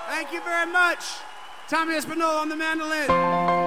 Thank you very much. Tommy Espinola on the mandolin.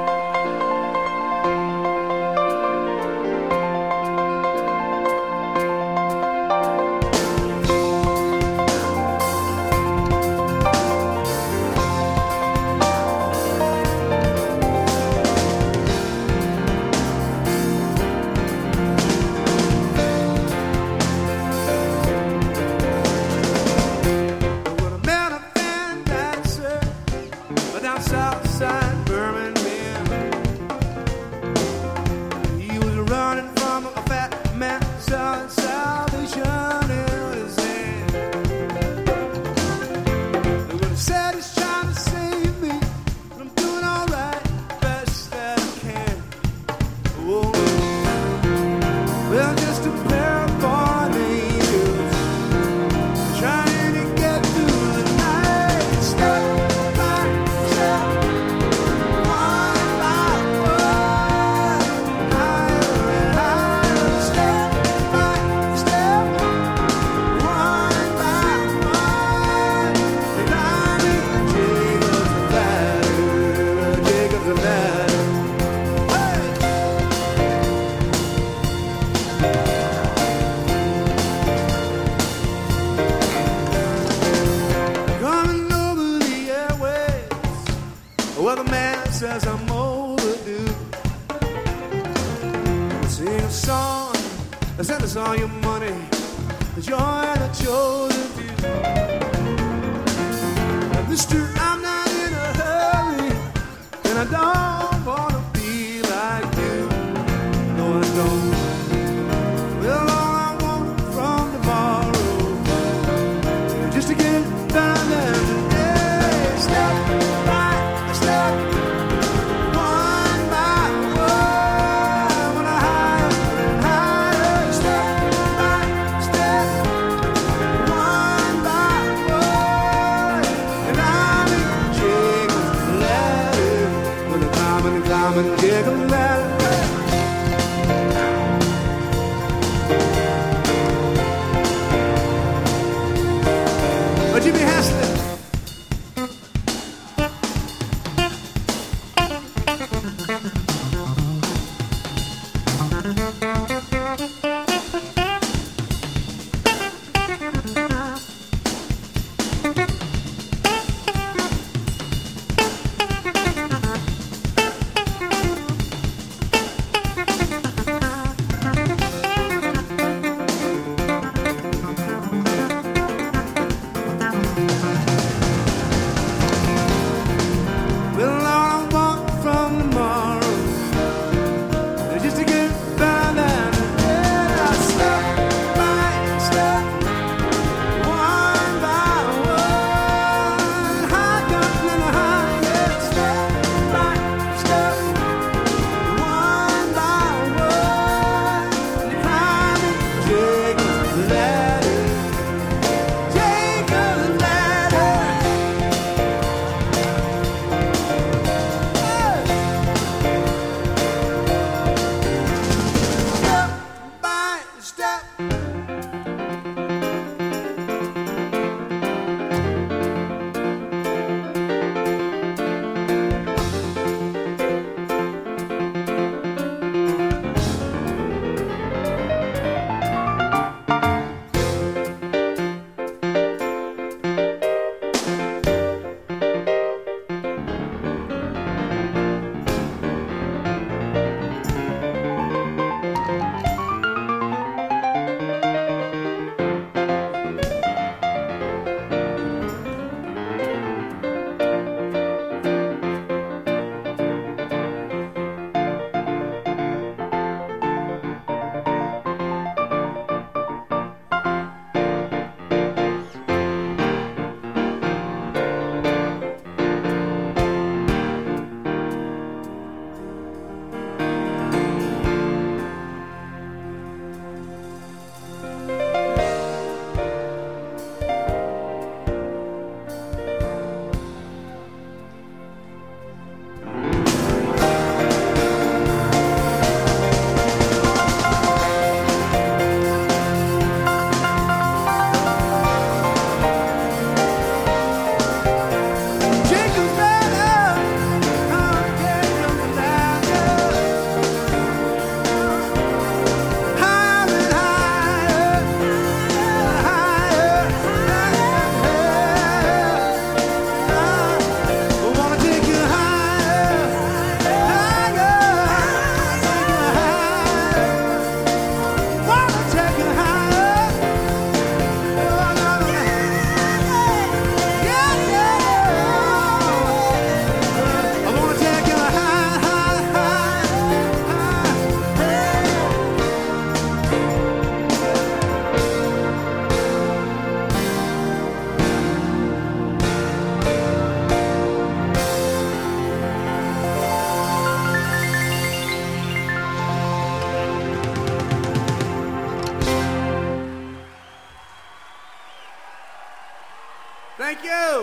Thank you.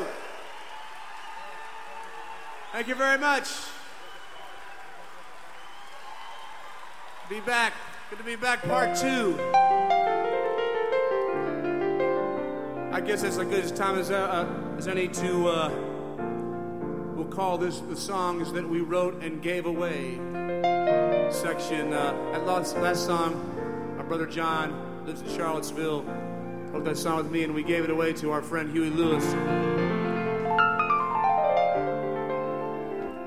Thank you very much. Be back. Good to be back, part 2. I guess that's as good a time as any to, we'll call this the songs that we wrote and gave away section. That last song, my brother John lives in Charlottesville, wrote that song with me, and we gave it away to our friend Huey Lewis.